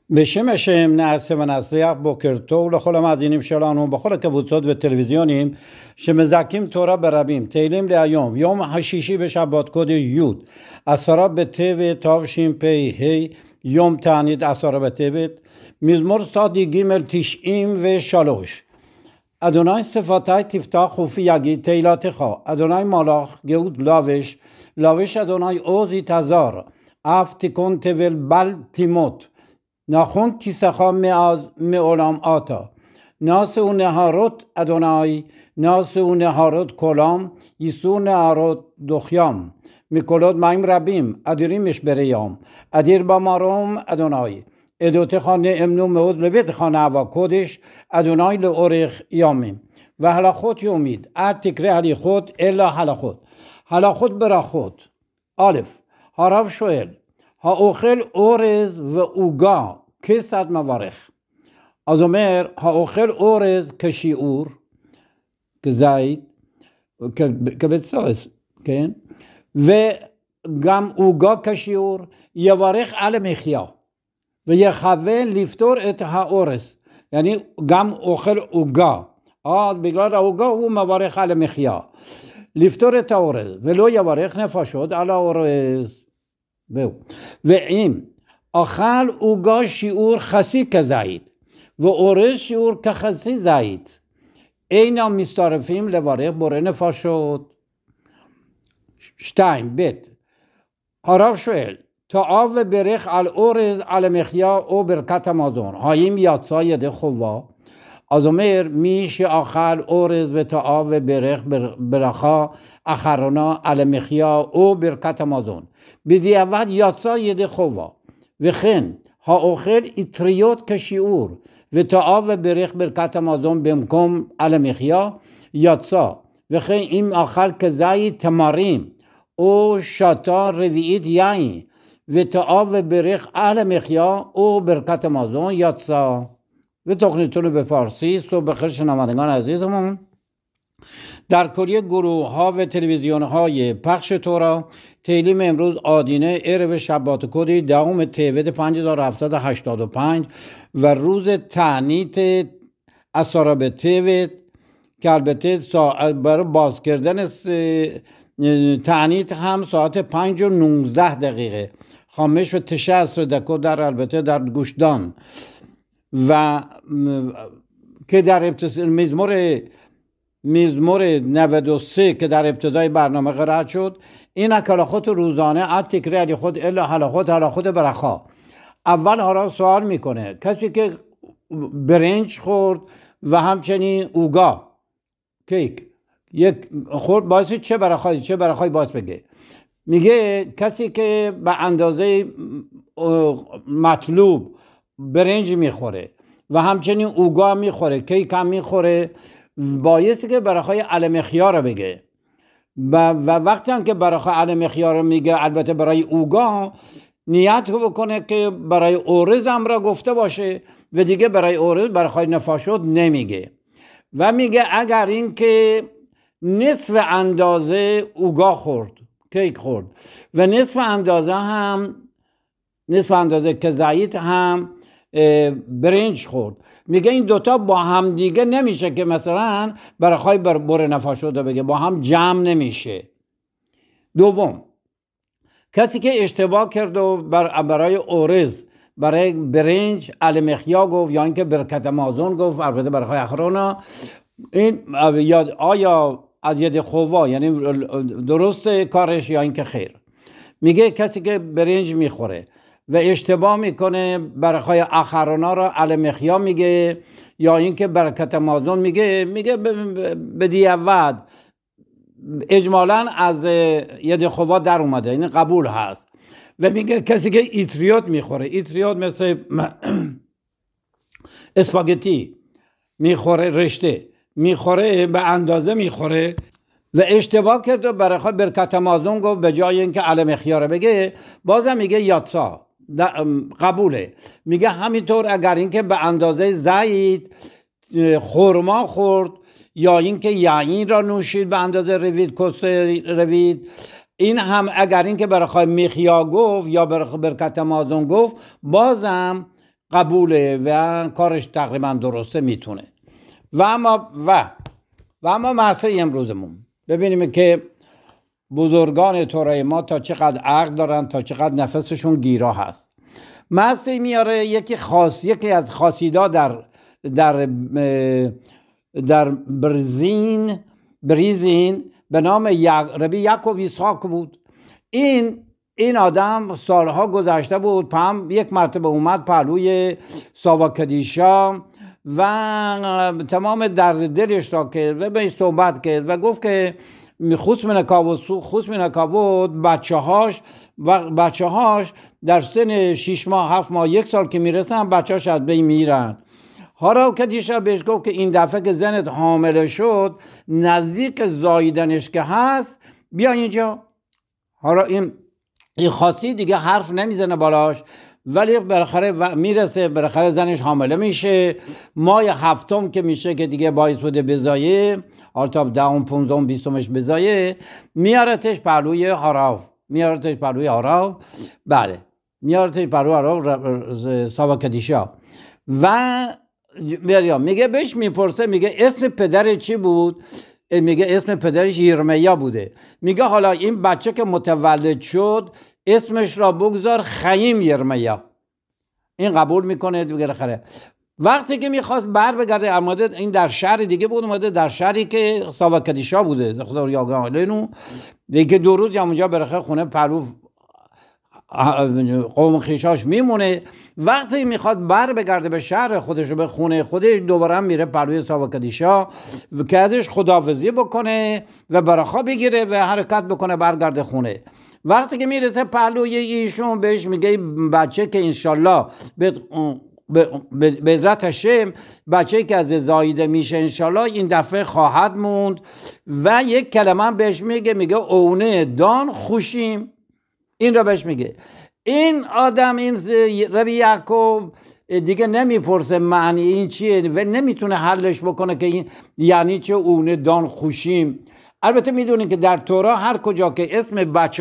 בשם השם נעשה ונצליח. בוקר טוב לכל המאזינים שלנו בכל הקבוצות וטלוויזיונים שמזכים תורה ברבים. תהילים להיום, יום השישי בשבת קודש י' 10 בטבת תשפ"ה, יום תענית 10 בטבת, מזמור צדיק ג' 93. אדוני שפתי תפתח ופי יגיד תהילתך. אדוני מלך גאות לבש, לבש אדוני עוז יתעזר, אף תיכון תבל בל תימות. נכון כיסך מאז מעולם אתה. נעשו נהרות אדוני, נעשו נהרות קולם, יישאו נהרות דוחיים. מקולות מים רבים, אדירים משברי ים, אדיר במרום אדוני. עדותיך נאמנו מאוד, לביתך נאווה קודש, אדוני לאורך ימים. והלכות יומית, אל תקרא הליכות אלא הלכות. הלכות ברכות. א', הרב שואל, האוכל אורז ועוגה כיצד מברך? אז אומר, האוכל אורז כשיעור, כזית, כבצוס, כן? וגם עוגה כשיעור, יברך על המחיה ויכוון לפתור את האורז. يعني גם אוכל עוגה, אז בגלל העוגה הוא מברך על המחיה, לפתור את האורז, ולא יברך נפשות על האורז. ואם אכל עוגה שיעור חצי כזית ואורז שיעור כחצי זית, אינם מצטרפים לברך בורא נפשות. 2. ב', הרב שואל, טעה וברך על אורז על המחיה או ברכת המזון, האם יצא ידי חובה? אז אומר, מי שאכל אורז וטעה וברך ברכה אחרונה על המחיה או ברכת המזון, בדיעבד יצא ידי חובה. וכן האוכל אטריות כשיעור וטעה וברך ברכת המזון במקום על המחיה, יצא. וכן אם אכל כזית תמרים או שתה רביעית יין וטעה וברך על המחיה או ברכת המזון, יצא. ותוכניתנו בפרسی. صبح بخیر شنوندگان عزیزمون، در کلیه گروه ها و تلویزیون های پخش تورا تیلیم امروز آدینه عرب شبات کدی 10 تیوت 5785 و روز تعنیت اسارا به تیوت که البته برای باز کردن تعنیت هم ساعت 5 و 19 دقیقه 5 و 90 دقیقه در البته در گوشدان و که در مزمور 93 که در ابتدای برنامه قرائت شد، این هلاخوت روزانه ات تکرار علی خود الا هلاخوت برخا. اول هارا سوال میکنه کسی که برنج خورد و همچنین اوگا کیک یک خورد باعث چه برخای باعث بگه؟ میگه کسی که به اندازه مطلوب برنج میخوره و همچنین اوگا میخوره، کیک هم میخوره، بایستی که برخای علمخیا رو بگه و وقتی هم که برخای علمخیا رو میگه، البته برای اوگا نیت رو بکنه که برای اورز هم را گفته باشه و دیگه برای اورز برخای نفاشد نمیگه. و میگه اگر این که نصف اندازه اوگا خورد، کیک خورد و نصف اندازه که زیت هم برنج خورد، میگه این دوتا با هم دیگه نمیشه که مثلا برخوای بر نفاشده بگه، با هم جمع نمیشه. دوم، کسی که اشتباه کرد و برای اورز برای برنج المخیا گفت یا اینکه برکت مازون گفت، البته برخوای اخرانا، این آیا از ید خواه یعنی درست کارش یا اینکه خیر؟ میگه کسی که برنج میخوره و اشتباه میکنه برخای اخرانا را المخیا میگه یا اینکه برکت مازون میگه به دیعود اجمالا از ید خوا در اومده، این قبول هست. و میگه کسی که ایتریوت میخوره، ایتریوت مثل اسپاگتی میخوره، رشته میخوره، به اندازه میخوره و اشتباه کرد و برخای برکت مازون گفت به جای اینکه المخیا را بگه، بازم میگه یاتسا قبوله. میگه همینطور اگر اینکه به اندازه زید خرما خورد یا اینکه یعین را نوشید به اندازه روید، این هم اگر اینکه برخوای میخیا گفت یا برکت مازون گفت، بازم قبوله و کارش تقریبا درسته میتونه. و اما مسئله امروزمون ببینیم که بزرگان تورای ما تا چقدر عقل دارن، تا چقدر نفسشون گیرا هست. مسئله میاره یکی از خاصیدا در بریزین به نام ربی یعقوب ایسحاق بود. این آدم سالها گذشته بود، یک مرتبه اومد پهلوی ساواکدیشا و تمام درد دلش را کرد و بهش صحبت کرد و گفت که خصم بچه هاش در سن 6 ماه 7 ماه 1 سال که میرسن بچه‌هاش از بین میرن. ساواکدیشا بهش گفت که این دفعه که زنت حامله شد نزدیک زاییدنش که هست بیا اینجا. این خاصی دیگه حرف نمیزنه بالاش، ولی بالاخره میرسه، بالاخره زنش حامله میشه. ماه 7م که میشه که دیگه باعث بوده بزایه، حالا تا 10م 15م 20مش بزایه، میارتش پهلوی هاراو. بله میارتش پهلوی هاراو ساواکدیشا و میگه بهش میپرسه، میگه اسم پدر چی بود؟ میگه اسم پدرش یرمیا بوده. میگه حالا این بچه که متولد شد اسمش را بگذار خیم یرمیا. این قبول میکنه دیگه. خره وقتی که میخواست بگرده اومده، این در شهر دیگه بود، اومده در شهری که ساواکدیشا بوده، خدا یاگانلینو دیگه 2 روز یا اونجا برخه خونه پهلو قوم خیشاش میمونه. وقتی میخواد بگرده به شهر خودش و به خونه خودش، دوباره میره پهلوی ساواکدیشا که ازش خداحافظی بکنه و برخا بگیره و حرکت بکنه برگرده خونه. وقتی که میرسه پهلوی ایشون بهش میگه بچه که انشالله به عزت هشم بچه که از زاییده میشه انشالله این دفعه خواهد موند. و یک کلمه بهش میگه اونه دان خوشیم. این را بهش میگه. این آدم، این ربی یعقوب دیگه نمیپرسه معنی این چیه و نمیتونه حلش بکنه که این یعنی چه اونه دان خوشیم. البته میدونید که در تورا هر کجا که اسم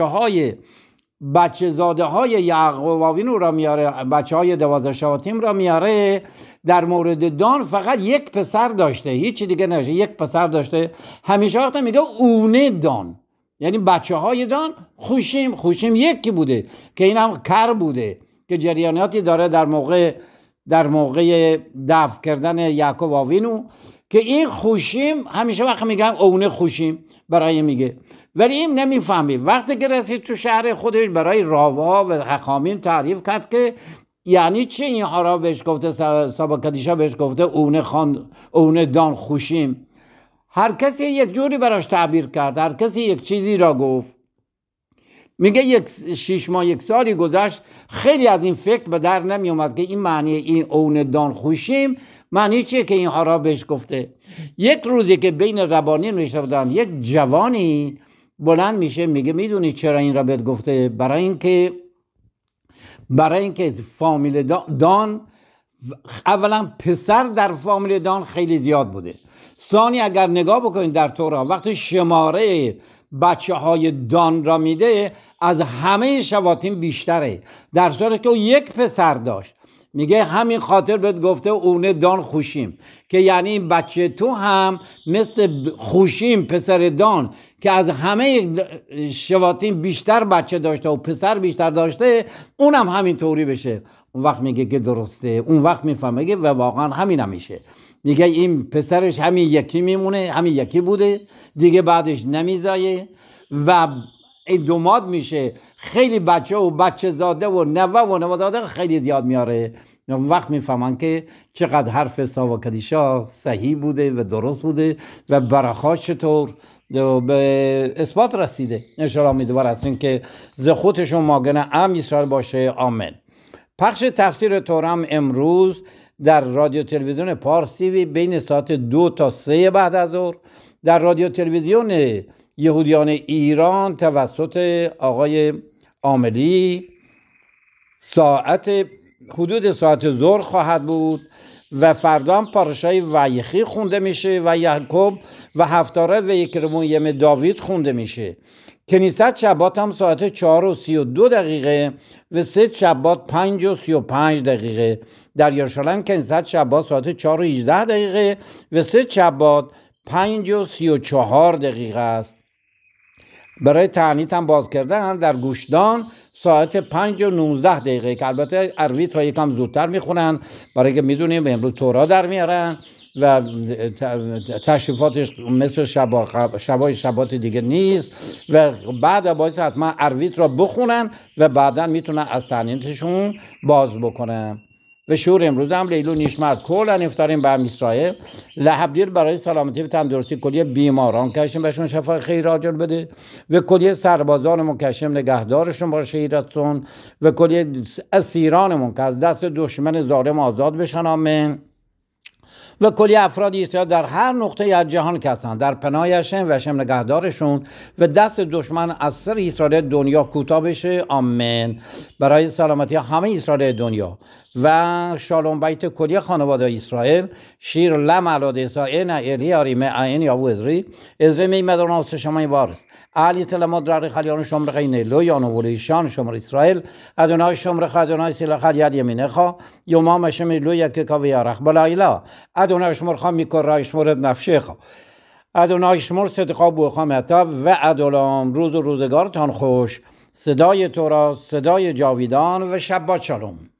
بچه زاده های یعقوباوین را میاره، بچه های 12 شباطیم را میاره، در مورد دان فقط یک پسر داشته، هیچی دیگه نشه، یک پسر داشته. همیشه وقتا میگه اونه دان، یعنی بچه های دان. خوشیم یکی بوده که این هم کر بوده که جریاناتی داره در موقع دفن کردن یعقوب آوینو، که این خوشیم همیشه وقت میگن اونه خوشیم برای میگه، ولی این نمیفهمی. وقتی که رسید تو شهر خودش برای راوا و حکامین تعریف کرد که یعنی چه این حرا بهش گفته، ساواکدیشا بهش گفته اونه دان خوشیم. هر کسی یک جوری براش تعبیر کرد، هر کسی یک چیزی را گفت. میگه 6 ماه 1 سالی گذشت، خیلی از این فکر به در نمی اومد که این معنی این اونه دان خوشیم معنی چیه که این حرا بهش گفته. یک روزی که بین ربانین نوشته بودن، یک جوانی بلند میشه میگه میدونی چرا این را بهت گفته؟ برای اینکه فامیل دان، اولا پسر در فامیل دان خیلی زیاد بوده. ثانی اگر نگاه بکنید در تورا وقتی شماره بچه های دان را میده از همه شباطیم بیشتره، در صورتی که او یک پسر داشت. میگه همین خاطر بهت گفته اونه دان خوشیم، که یعنی بچه تو هم مثل خوشیم پسر دان که از همه شباطیم بیشتر بچه داشته و پسر بیشتر داشته، اونم همین طوری بشه. اون وقت میگه که درسته، اون وقت میفهمه و واقعا همین همیشه. میگه این پسرش همین یکی میمونه، همین یکی بوده دیگه، بعدش نمیزایه و این دوماد میشه. خیلی بچه و بچه زاده و نوه و نوازاده خیلی زیاد میاره. وقت میفهمن که چقدر حرف ساواکدیشا صحیح بوده و درست بوده و برخاش چطور به اثبات رسیده. انشاءالله امیدوار هستیم که زخوتشون ماگن ام اسرائیل باشه. آمین. پخش تفسیر تورا امروز در رادیو تلویزیون پارس تیوی بین ساعت 2 تا 3 بعد از ظهر، در رادیو تلویزیون یهودیان ایران توسط آقای عاملی حدود ساعت ظهر خواهد بود و فردا هم پارشای ویخی خونده میشه و یعقوب و هفتاره و یکرمون یم داوید خونده میشه کنیست شبات هم ساعت 4:32 و 3 شبات 5:35. در یروشلیم کنیست شبات ساعت 4:18 و 3 شبات 5:34 است. برای تعنیت هم باز کردن در گوشدان ساعت 5:19 که البته عربیت را یکم زودتر میخونن برای که میدونیم امروز تورا در میارن و تشریفاتش مثل شبات دیگه نیست و بعد باید حتما عربیت را بخونن و بعدا میتونن از تعنیتشون باز بکنن. و شور امروز هم لیلو نشمت کل نفتاریم به اسرائیل لحبدیر برای سلامتی و تندرستی کلیه بیماران کشم بهشون شفای خیر عاجل بده و کلیه سربازانمون کشم نگهدارشون باشه ایرتون و کلیه اسیرانمون که از دست دشمن ظالم آزاد بشن. آمین. و کلی افراد اسرائیل در هر نقطه از جهان که هستند در پناه هشم و هشم نگهدارشون و دست دشمن از سر اسرائیل دنیا کوتاه بشه. آمین. برای سلامتی همه اسرائیل دنیا و شالوم بیت کلی خانواده اسرائیل شیر لم علاد اسرائیل ایلی آریم عین یا وزری ازری میمدون آس شمای وارس علی تلماد راری خلیان شمر خینه لویان و ولیشان شمر اسرائیل ادونای شمر خادونای سیل خلیاد یمینه خوا یومام شم لویا که کاوی آرخ بلایلا ادونای شمر خام میکر رای شمر نفشه خوا ادونای شمر صدقا بو خامتا و ادولام روز و روزگارتان خوش. صدای تورا، صدای جاویدان و شبات شالوم.